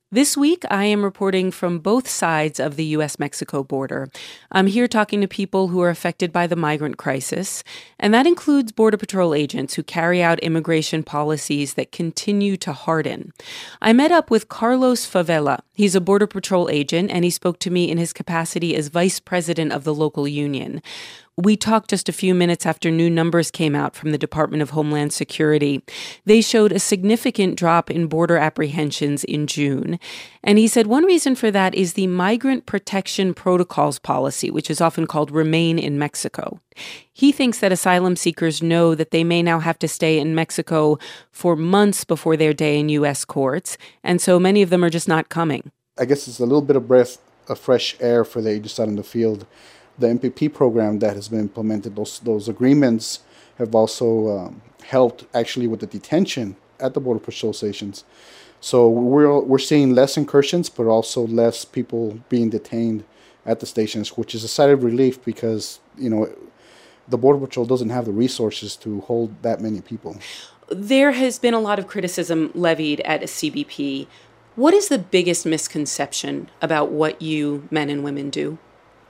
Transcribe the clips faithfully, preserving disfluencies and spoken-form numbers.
This week, I am reporting from both sides of the U S Mexico border. I'm here talking to people who are affected by the migrant crisis, and that includes Border Patrol agents who carry out immigration policies that continue to harden. I met up with Carlos Favela. He's a Border Patrol agent, and he spoke to me in his capacity as vice president of the local union. We talked just a few minutes after new numbers came out from the Department of Homeland Security. They showed a significant drop in border apprehensions in June. And he said one reason for that is the Migrant Protection Protocols policy, which is often called Remain in Mexico. He thinks that asylum seekers know that they may now have to stay in Mexico for months before their day in U S courts, and so many of them are just not coming. I guess it's a little bit of breath of fresh air for the agents out in the field. The M P P program that has been implemented, those those agreements have also um, helped actually with the detention at the Border Patrol stations. So we're we're seeing less incursions, but also less people being detained at the stations, which is a sigh of relief because, you know, the Border Patrol doesn't have the resources to hold that many people. There has been a lot of criticism levied at C B P. What is the biggest misconception about what you men and women do?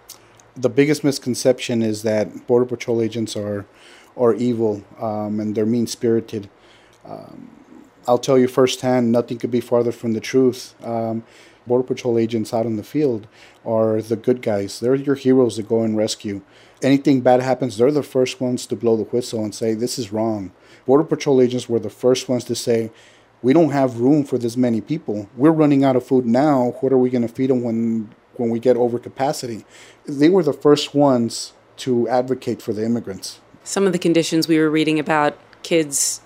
The biggest misconception is that Border Patrol agents are are evil um, and they're mean-spirited. Um, I'll tell you firsthand, nothing could be farther from the truth. Um, Border Patrol agents out in the field are the good guys. They're your heroes that go and rescue. Anything bad happens, they're the first ones to blow the whistle and say, this is wrong. Border Patrol agents were the first ones to say, we don't have room for this many people. We're running out of food now. What are we going to feed them when... when we get over capacity? They were the first ones to advocate for the immigrants. Some of the conditions we were reading about, kids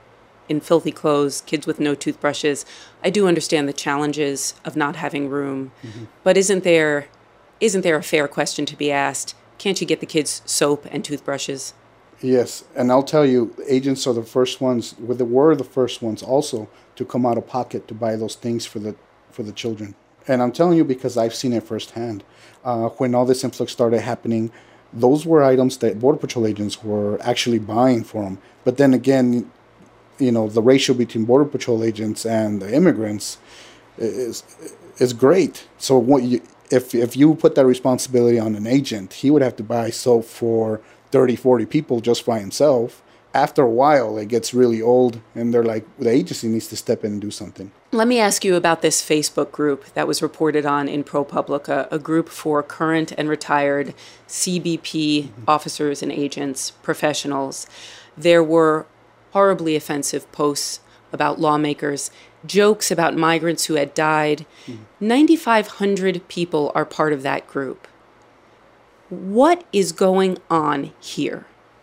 in filthy clothes, kids with no toothbrushes. I do understand the challenges of not having room, mm-hmm. but isn't there isn't there a fair question to be asked? Can't you get the kids soap and toothbrushes? Yes, and I'll tell you, agents are the first ones, were the first ones also to come out of pocket to buy those things for the for the children. And I'm telling you because I've seen it firsthand. Uh, when all this influx started happening, those were items that Border Patrol agents were actually buying for them. But then again, you know, the ratio between Border Patrol agents and the immigrants is is great. So what you, if if you put that responsibility on an agent, he would have to buy soap for thirty, forty people just by himself. After a while, it gets really old, and they're like, the agency needs to step in and do something. Let me ask you about this Facebook group that was reported on in ProPublica, a group for current and retired C B P mm-hmm. officers and agents, professionals. There were horribly offensive posts about lawmakers, jokes about migrants who had died. Mm-hmm. nine thousand five hundred people are part of that group. What is going on here?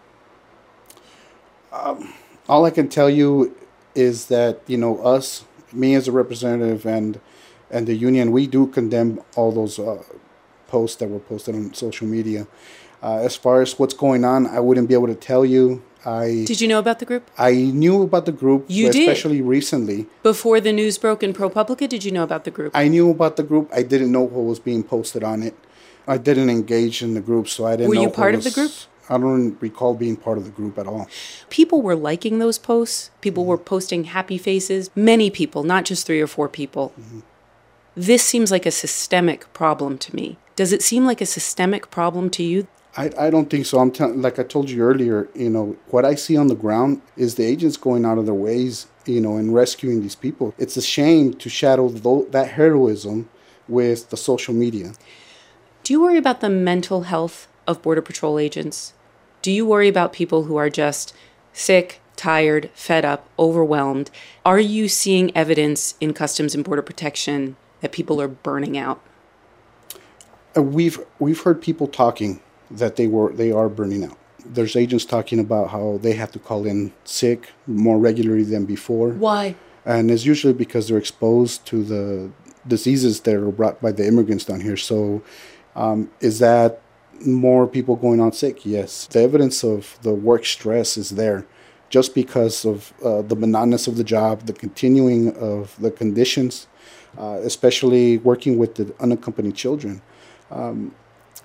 Um, all I can tell you is that, you know, us, me as a representative and and the union, we do condemn all those uh, posts that were posted on social media. Uh, as far as what's going on, I wouldn't be able to tell you. I Did you know about the group? I knew about the group, you especially did? recently. Before the news broke in ProPublica, did you know about the group? I knew about the group. I didn't know what was being posted on it. I didn't engage in the group, so I didn't Were know. Were you part was, of the group? I don't recall being part of the group at all. People were liking those posts. People mm-hmm. were posting happy faces. Many people, not just three or four people. Mm-hmm. This seems like a systemic problem to me. Does it seem like a systemic problem to you? I, I don't think so. I'm t- like I told you earlier, you know, what I see on the ground is the agents going out of their ways, you know, and rescuing these people. It's a shame to shadow th- that heroism with the social media. Do you worry about the mental health of Border Patrol agents? Do you worry about people who are just sick, tired, fed up, overwhelmed? Are you seeing evidence in Customs and Border Protection that people are burning out? Uh, we've we've heard people talking that they were they are burning out. There's agents talking about how they have to call in sick more regularly than before. Why? And it's usually because they're exposed to the diseases that are brought by the immigrants down here. So um, is that more people going on sick? Yes. The evidence of the work stress is there just because of uh, the monotonous of the job, the continuing of the conditions, uh, especially working with the unaccompanied children. Um,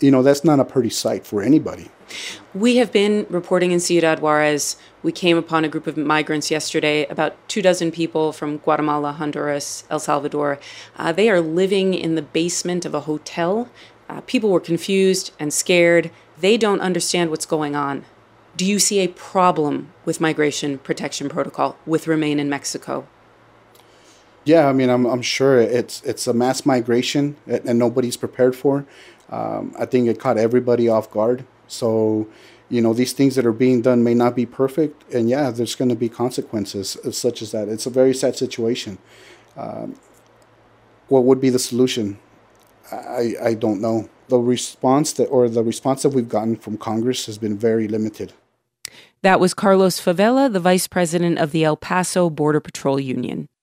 you know, that's not a pretty sight for anybody. We have been reporting in Ciudad Juarez. We came upon a group of migrants yesterday, about two dozen people from Guatemala, Honduras, El Salvador. Uh, they are living in the basement of a hotel. Uh, people were confused and scared. They don't understand what's going on. Do you see a problem with Migration Protection Protocol, with Remain in Mexico? Yeah, I mean, I'm I'm sure it's it's a mass migration and, and nobody's prepared for. Um, I think it caught everybody off guard. So, you know, these things that are being done may not be perfect, and yeah, there's going to be consequences such as that. It's a very sad situation. Um, what would be the solution? I I don't know. The response that or the response that we've gotten from Congress has been very limited. That was Carlos Favela, the vice president of the El Paso Border Patrol Union.